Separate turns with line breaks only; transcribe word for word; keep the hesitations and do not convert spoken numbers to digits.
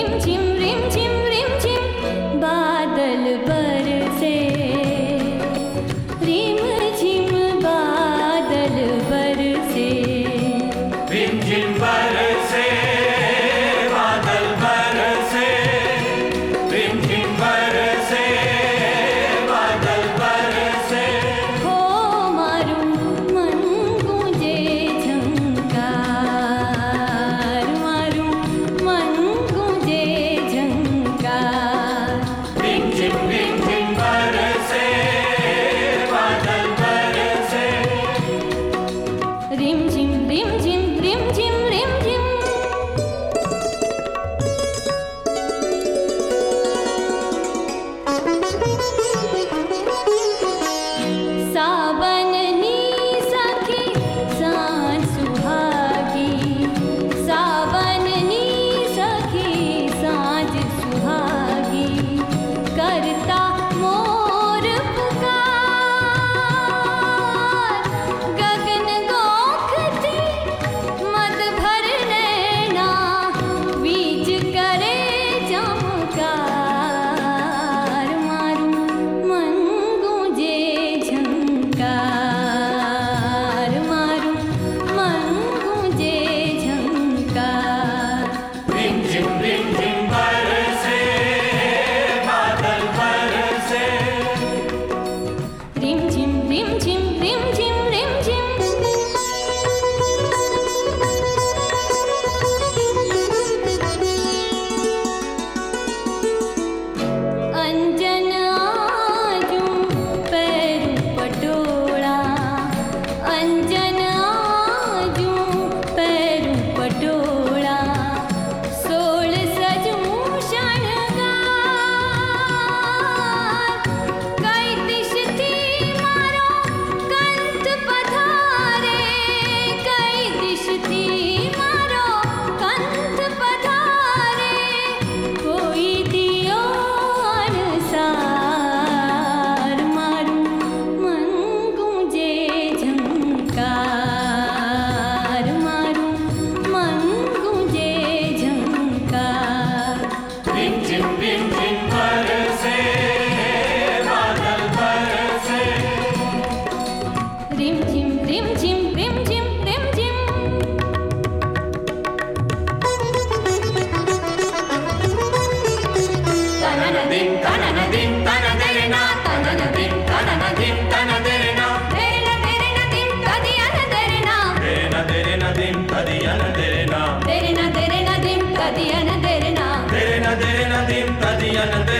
Rim झिम rim झिम rim झिम बादल बरसे, रिम झिम बादल बरसे,
रिम झिम बरसे बादल बरसे, रिम झिम बरसे बादल बरसे।
हो मारू मन गूंजे झंकार, मारू मन गूंजे झंकार।
रिम झिम रिम झिम बरसे बादल बरसे,
रिम झिम रिम झिम रिम झिम रिम झिम। सावन नी सखी सांझ सुहागी, सावन नी सखी सांझ सुहागी, करता मोर पुकार। गगन गोखती मद भर नैना, बीज करे चमकार। मारू मन गूंजे झंकार, मारू मन गूंजे झंकार।
रिम झिम रिम झिम बरसे बादल बरसे,
रिम झिम रिम झिम रिम झिम रिम झिम। अंजन आजू पैरू पटोला, अंजन आजू पैरू पटोला, सोल सजू शणगार। कई दिश थी मारो कंठ पधारे, कई दिश थी मारो कंठ पधारे, कोई दियो अनसार। मारू मन गूंजे झंकार, मारू मन गूंजे झंकार।
रिम झिम रिम झिम बरसे बादल बरसे,
रिम झिम रिम झिम रिम झिम रिम झिम।
तननदिं तननदिं तनदेना, तननदिं तननदिं तनदेना,
देरना देरना दिन तदियन देरना,
देना देना दिं तदियन देना,
देरना देरना दिन तदियन देरना।
देना देना दिं तदियन